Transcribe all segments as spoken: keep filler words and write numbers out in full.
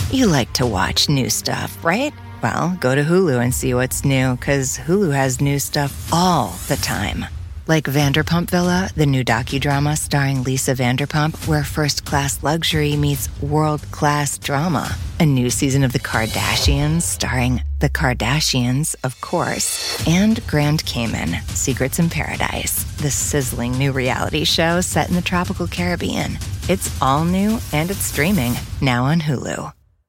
You like to watch new stuff, right? Well, go to Hulu and see what's new, because Hulu has new stuff all the time. Like Vanderpump Villa, the new docudrama starring Lisa Vanderpump, where first-class luxury meets world-class drama. A new season of The Kardashians starring The Kardashians, of course. And Grand Cayman, Secrets in Paradise, the sizzling new reality show set in the tropical Caribbean. It's all new and it's streaming now on Hulu.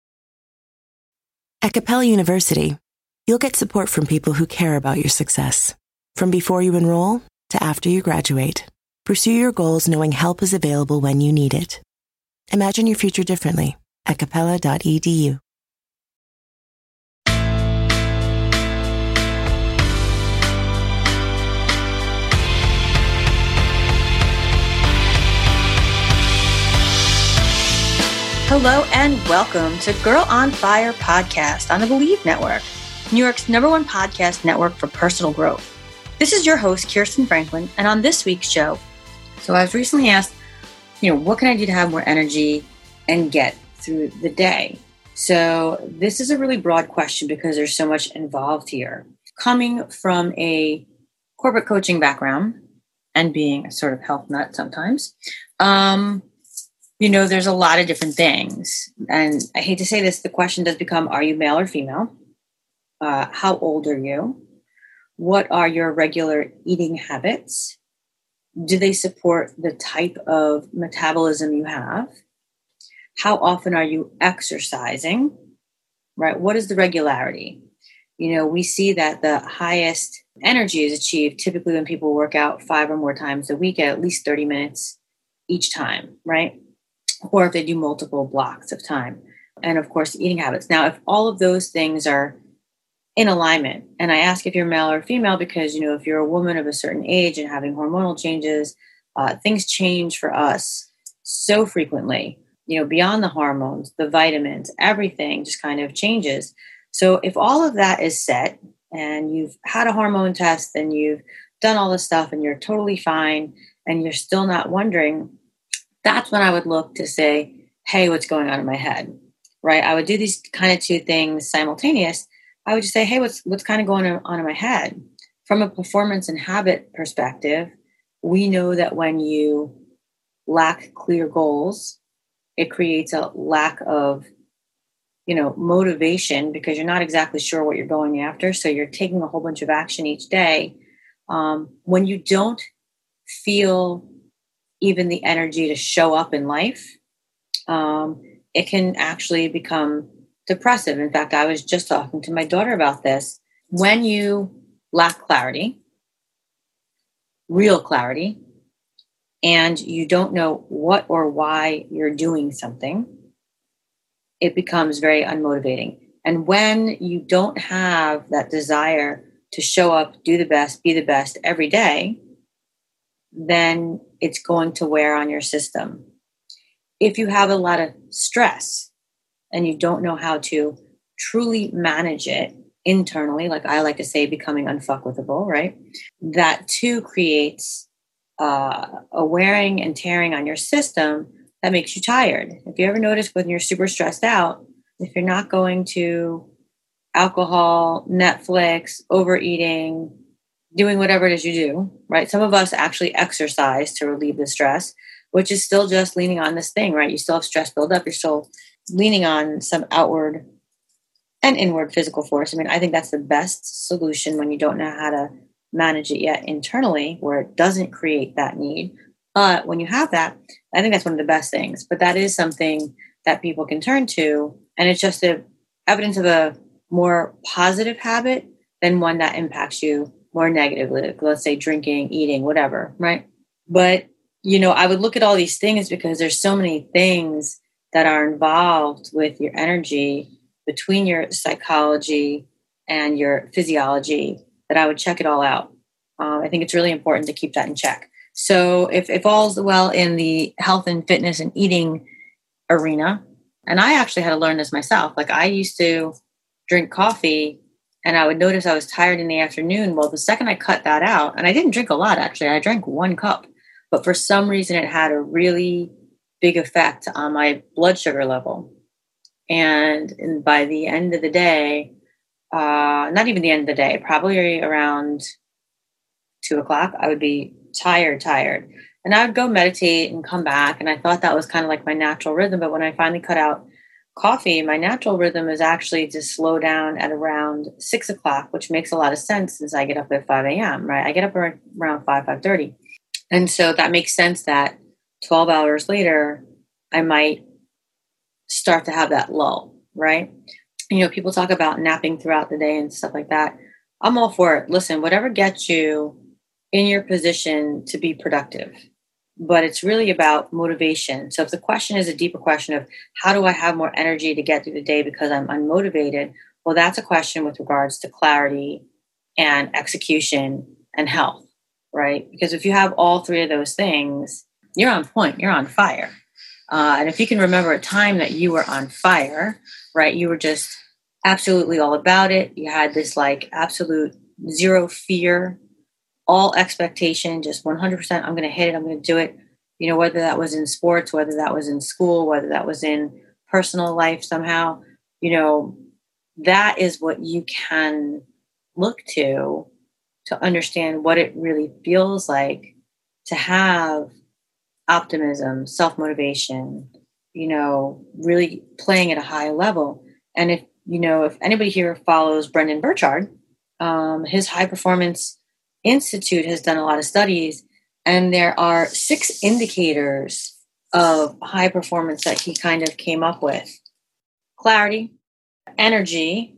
At Capella University, you'll get support from people who care about your success. From before you enroll to after you graduate, pursue your goals knowing help is available when you need it. Imagine your future differently at capella dot e d u. Hello and welcome to Girl on Fire podcast on the Believe Network, New York's number one podcast network for personal growth. This is your host, Kirsten Franklin, and on this week's show, so I was recently asked, you know, what can I do to have more energy and get through the day? So this is a really broad question because there's so much involved here. Coming from a corporate coaching background and being a sort of health nut sometimes, um, you know, there's a lot of different things. And I hate to say this, the question does become, are you male or female? Uh, how old are you? What are your regular eating habits? Do they support the type of metabolism you have? How often are you exercising? Right? What is the regularity? You know, we see that the highest energy is achieved typically when people work out five or more times a week at at least thirty minutes each time, right? Or if they do multiple blocks of time. And of course, eating habits. Now, if all of those things are in alignment, and I ask if you're male or female because, you know, if you're a woman of a certain age and having hormonal changes, uh, things change for us so frequently, you know, beyond the hormones, the vitamins, everything just kind of changes. So if all of that is set and you've had a hormone test and you've done all this stuff and you're totally fine and you're still not wondering, that's when I would look to say, hey, what's going on in my head, right? I would do these kind of two things simultaneous. I would just say, hey, what's what's kind of going on in my head? From a performance and habit perspective, we know that when you lack clear goals, it creates a lack of, you know, motivation because you're not exactly sure what you're going after. So you're taking a whole bunch of action each day. Um, when you don't feel even the energy to show up in life, um, it can actually become depressive. In fact, I was just talking to my daughter about this. When you lack clarity, real clarity, and you don't know what or why you're doing something, it becomes very unmotivating. And when you don't have that desire to show up, do the best, be the best every day, then it's going to wear on your system. If you have a lot of stress and you don't know how to truly manage it internally, like I like to say, becoming unfuckwithable, right? That too creates uh, a wearing and tearing on your system that makes you tired. If you ever notice when you're super stressed out, if you're not going to alcohol, Netflix, overeating, doing whatever it is you do, right? Some of us actually exercise to relieve the stress, which is still just leaning on this thing, right? You still have stress build up. You're still leaning on some outward and inward physical force. I mean, I think that's the best solution when you don't know how to manage it yet internally, where it doesn't create that need. But when you have that, I think that's one of the best things. But that is something that people can turn to. And it's just a evidence of a more positive habit than one that impacts you more negatively. Let's say drinking, eating, whatever, right? But, you know, I would look at all these things because there's so many things that are involved with your energy between your psychology and your physiology that I would check it all out. Uh, I think it's really important to keep that in check. So if, if all's well in the health and fitness and eating arena, and I actually had to learn this myself. Like I used to drink coffee and I would notice I was tired in the afternoon. Well, the second I cut that out, and I didn't drink a lot, actually, I drank one cup, but for some reason it had a really big effect on my blood sugar level. And, and by the end of the day, uh, not even the end of the day, probably around two o'clock, I would be tired, tired. And I would go meditate and come back. And I thought that was kind of like my natural rhythm. But when I finally cut out coffee, my natural rhythm is actually to slow down at around six o'clock, which makes a lot of sense since I get up at five a.m., right? I get up around five, five thirty. And so that makes sense that twelve hours later, I might start to have that lull, right? You know, people talk about napping throughout the day and stuff like that. I'm all for it. Listen, whatever gets you in your position to be productive. But it's really about motivation. So if the question is a deeper question of how do I have more energy to get through the day because I'm unmotivated? Well, that's a question with regards to clarity and execution and health, right? Because if you have all three of those things, you're on point, you're on fire. Uh, and if you can remember a time that you were on fire, right? You were just absolutely all about it. You had this like absolute zero fear, all expectation, just one hundred percent, I'm going to hit it, I'm going to do it. You know, whether that was in sports, whether that was in school, whether that was in personal life somehow, you know, that is what you can look to to understand what it really feels like to have optimism, self-motivation, you know, really playing at a high level. And if, you know, if anybody here follows Brendon Burchard, um, his high performance Institute has done a lot of studies, and there are six indicators of high performance that he kind of came up with: clarity, energy,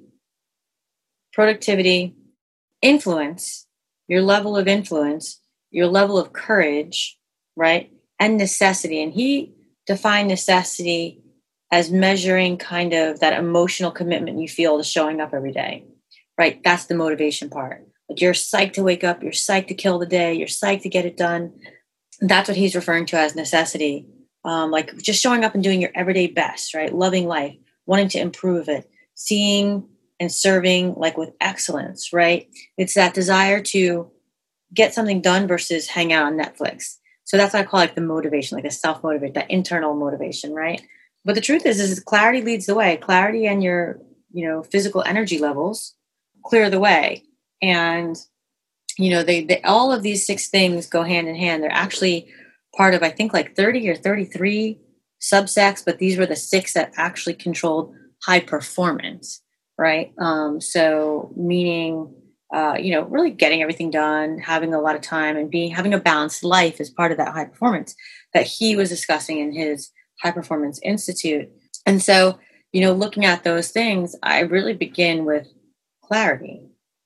productivity, influence, your level of influence, your level of courage, right? And necessity. And he defined necessity as measuring kind of that emotional commitment you feel to showing up every day, right? That's the motivation part. Like you're psyched to wake up, you're psyched to kill the day, you're psyched to get it done. That's what he's referring to as necessity. Um, like just showing up and doing your everyday best, right? Loving life, wanting to improve it, seeing and serving like with excellence, right? It's that desire to get something done versus hang out on Netflix. So that's what I call like the motivation, like a self-motivate, that internal motivation, right? But the truth is, is clarity leads the way. Clarity and your, you know, physical energy levels clear the way. And, you know, they, they all of these six things go hand in hand. They're actually part of, I think, like thirty or thirty-three subsects, but these were the six that actually controlled high performance, right? Um, so meaning, uh, you know, really getting everything done, having a lot of time and being, having a balanced life is part of that high performance that he was discussing in his High Performance Institute. And so, you know, looking at those things, I really begin with clarity.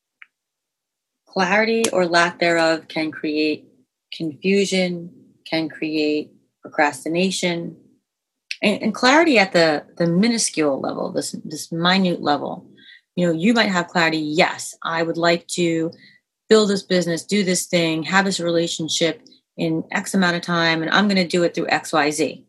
Clarity or lack thereof can create confusion, can create procrastination, and, and clarity at the, the minuscule level, this, this minute level. You know, you might have clarity. Yes, I would like to build this business, do this thing, have this relationship in X amount of time, and I'm going to do it through X, Y, Z.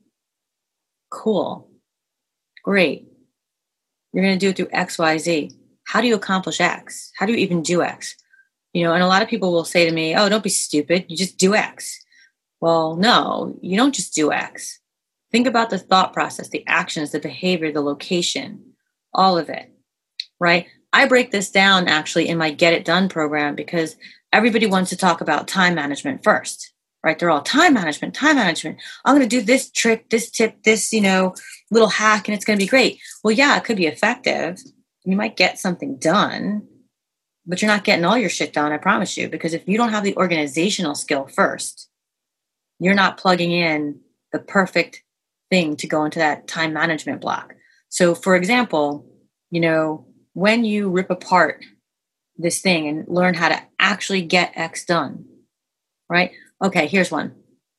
Cool. Great. You're going to do it through X, Y, Z. How do you accomplish X? How do you even do X? You know, and a lot of people will say to me, oh, don't be stupid. You just do X. Well, no, you don't just do X. Think about the thought process, the actions, the behavior, the location, all of it, right? I break this down actually in my Get It Done program because everybody wants to talk about time management first, right? They're all time management, time management. I'm going to do this trick, this tip, this, you know, little hack, and it's going to be great. Well, yeah, it could be effective. You might get something done, but you're not getting all your shit done, I promise you, because if you don't have the organizational skill first, you're not plugging in the perfect thing to go into that time management block. So for example, you know, when you rip apart this thing and learn how to actually get X done, right? Okay, here's one.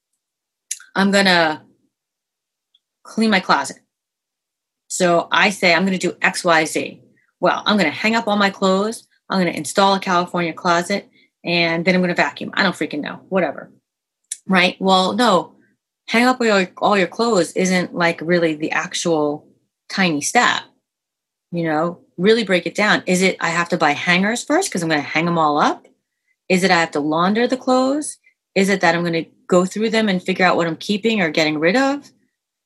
I'm going to clean my closet. So I say I'm going to do X, Y, Z. Well, I'm going to hang up all my clothes. I'm going to install a California closet, and then I'm going to vacuum. I don't freaking know, whatever. Right? Well, no, hang up all your, all your clothes isn't like really the actual tiny step. You know, really break it down. Is it I have to buy hangers first because I'm going to hang them all up? Is it I have to launder the clothes? Is it that I'm going to go through them and figure out what I'm keeping or getting rid of?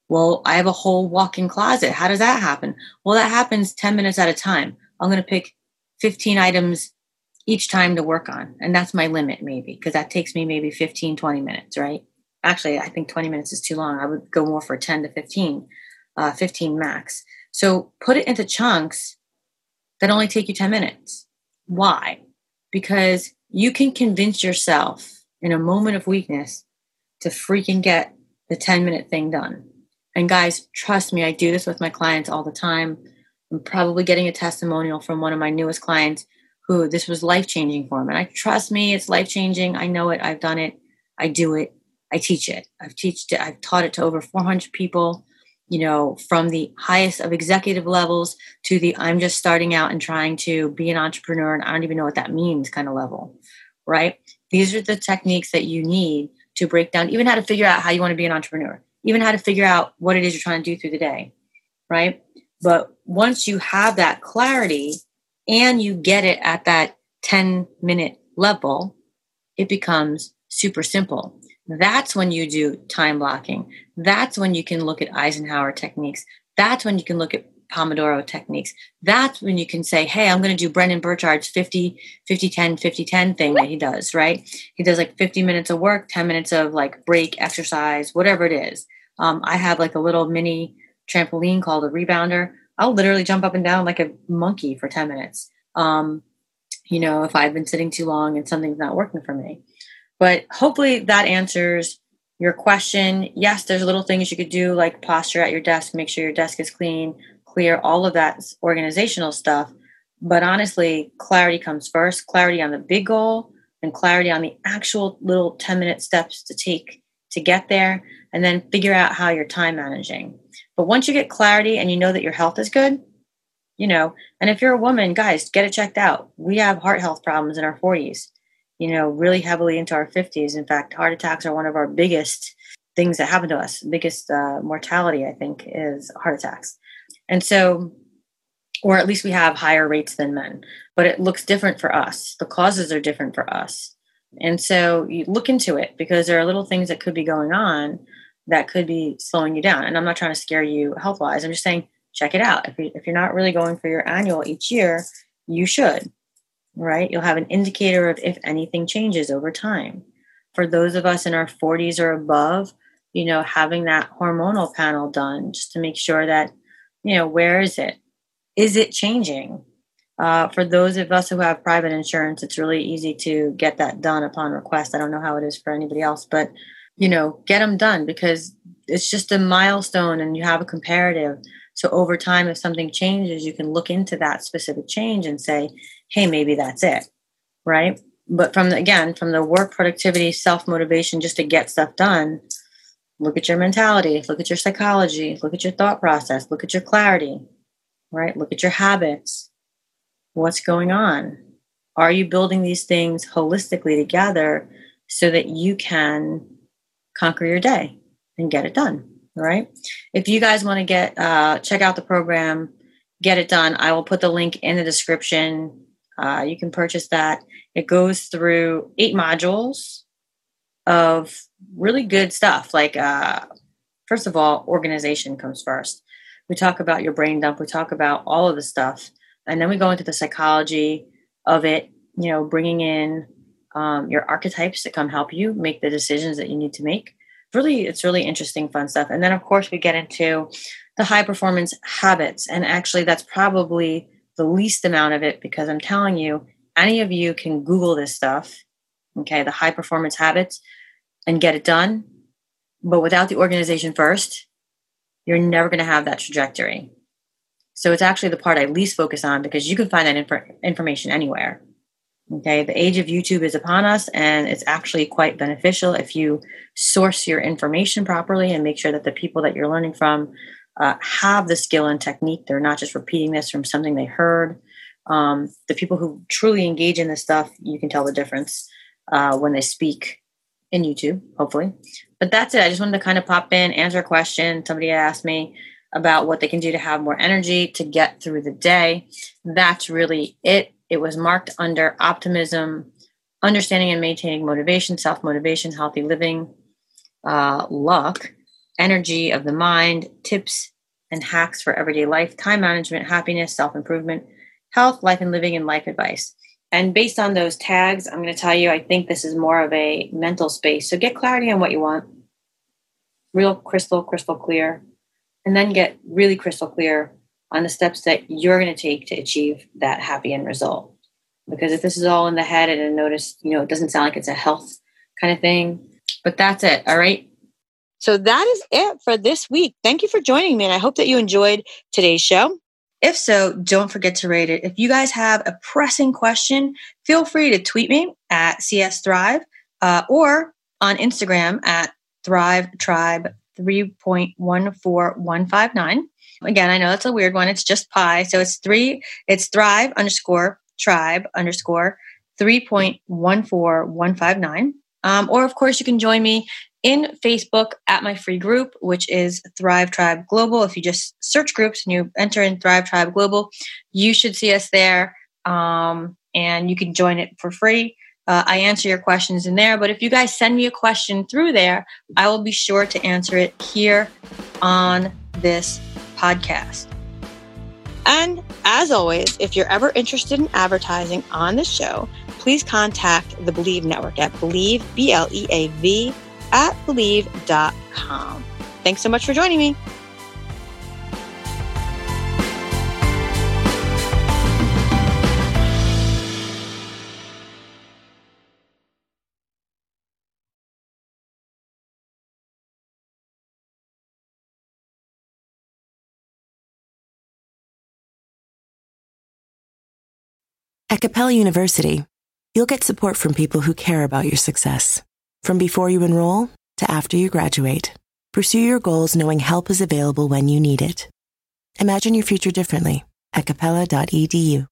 Well, I have a whole walk-in closet. How does that happen? Well, that happens ten minutes at a time. I'm going to pick fifteen items each time to work on. And that's my limit maybe, because that takes me maybe fifteen, twenty minutes, right? Actually, I think twenty minutes is too long. I would go more for ten to fifteen, uh, fifteen max. So put it into chunks that only take you ten minutes. Why? Because you can convince yourself in a moment of weakness to freaking get the ten minute thing done. And guys, trust me, I do this with my clients all the time. I'm probably getting a testimonial from one of my newest clients who this was life-changing for him. And I trust me, it's life-changing. I know it. I've done it. I do it. I teach it. I've teached it. I've taught it to over four hundred people, you know, from the highest of executive levels to the I'm just starting out and trying to be an entrepreneur and I don't even know what that means kind of level, right? These are the techniques that you need to break down, even how to figure out how you want to be an entrepreneur, even how to figure out what it is you're trying to do through the day, right? But once you have that clarity and you get it at that ten minute level, it becomes super simple. That's when you do time blocking. That's when you can look at Eisenhower techniques. That's when you can look at Pomodoro techniques. That's when you can say, hey, I'm going to do Brendan Burchard's fifty, fifty, ten, fifty, ten thing that he does, right? He does like fifty minutes of work, ten minutes of like break, exercise, whatever it is. Um, I have like a little mini trampoline called a rebounder. I'll literally jump up and down like a monkey for ten minutes. Um, you know, if I've been sitting too long and something's not working for me. But hopefully that answers your question. Yes, there's little things you could do like posture at your desk, make sure your desk is clean, clear, all of that organizational stuff. But honestly, clarity comes first, clarity on the big goal and clarity on the actual little ten minute steps to take to get there, and then figure out how you're time managing. But once you get clarity and you know that your health is good, you know, and if you're a woman, guys, get it checked out. We have heart health problems in our forties, you know, really heavily into our fifties. In fact, heart attacks are one of our biggest things that happen to us. The biggest uh, mortality, I think, is heart attacks. And so, or at least we have higher rates than men, but it looks different for us. The causes are different for us. And so you look into it because there are little things that could be going on that could be slowing you down. And I'm not trying to scare you health-wise. I'm just saying, check it out. If, you, if you're not really going for your annual each year, you should, right? You'll have an indicator of if anything changes over time. For those of us in our forties or above, you know, having that hormonal panel done just to make sure that, you know, where is it? Is it changing? Uh, for those of us who have private insurance, it's really easy to get that done upon request. I don't know how it is for anybody else, but, you know, get them done because it's just a milestone and you have a comparative. So over time, if something changes, you can look into that specific change and say, hey, maybe that's it, right? But from the, again, from the work productivity, self-motivation, just to get stuff done, look at your mentality, look at your psychology, look at your thought process, look at your clarity, right? Look at your habits. What's going on? Are you building these things holistically together so that you can conquer your day and get it done, right? If you guys want to get, uh, check out the program, get it done, I will put the link in the description. Uh, you can purchase that. It goes through eight modules of really good stuff. Like, uh, first of all, organization comes first. We talk about your brain dump. We talk about all of the stuff. And then we go into the psychology of it, you know, bringing in um, your archetypes to come help you make the decisions that you need to make. Really, it's really interesting, fun stuff. And then, of course, we get into the high performance habits. And actually, that's probably the least amount of it because I'm telling you, any of you can Google this stuff, okay, the high performance habits and get it done. But without the organization first, you're never going to have that trajectory. So it's actually the part I least focus on because you can find that inf- information anywhere. Okay, the age of YouTube is upon us, and it's actually quite beneficial if you source your information properly and make sure that the people that you're learning from uh, have the skill and technique. They're not just repeating this from something they heard. Um, the people who truly engage in this stuff, you can tell the difference uh, when they speak in YouTube, hopefully. But that's it. I just wanted to kind of pop in, answer a question. Somebody asked me about what they can do to have more energy to get through the day. That's really it. It was marked under optimism, understanding and maintaining motivation, self-motivation, healthy living, uh, luck, energy of the mind, tips and hacks for everyday life, time management, happiness, self-improvement, health, life and living, and life advice. And based on those tags, I'm going to tell you, I think this is more of a mental space. So get clarity on what you want, real crystal, crystal clear, and then get really crystal clear on the steps that you're going to take to achieve that happy end result. Because if this is all in the head, and I notice, you know, it doesn't sound like it's a health kind of thing, but that's it. All right. So that is it for this week. Thank you for joining me. And I hope that you enjoyed today's show. If so, don't forget to rate it. If you guys have a pressing question, feel free to tweet me at C S Thrive uh, or on Instagram at Thrive Tribe three point one four one five nine. Again, I know that's a weird one. It's just pi. So it's three, it's Thrive underscore tribe underscore three point one four one five nine. Um, or of course, you can join me in Facebook at my free group, which is Thrive Tribe Global. If you just search groups and you enter in Thrive Tribe Global, you should see us there, um, and you can join it for free. Uh, I answer your questions in there, but if you guys send me a question through there, I will be sure to answer it here on this podcast. And as always, if you're ever interested in advertising on the show, please contact the Believe Network at Believe, B L E A V, at believe dot com. Thanks so much for joining me. At Capella University, you'll get support from people who care about your success. From before you enroll to after you graduate, pursue your goals knowing help is available when you need it. Imagine your future differently at capella dot e d u.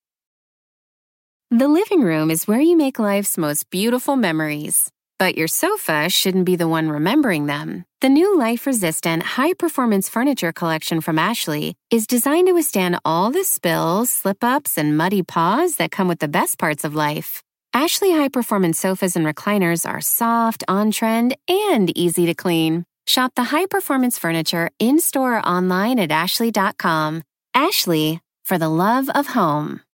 The living room is where you make life's most beautiful memories. But your sofa shouldn't be the one remembering them. The new life-resistant, high-performance furniture collection from Ashley is designed to withstand all the spills, slip-ups, and muddy paws that come with the best parts of life. Ashley high-performance sofas and recliners are soft, on-trend, and easy to clean. Shop the high-performance furniture in-store or online at ashley dot com. Ashley, for the love of home.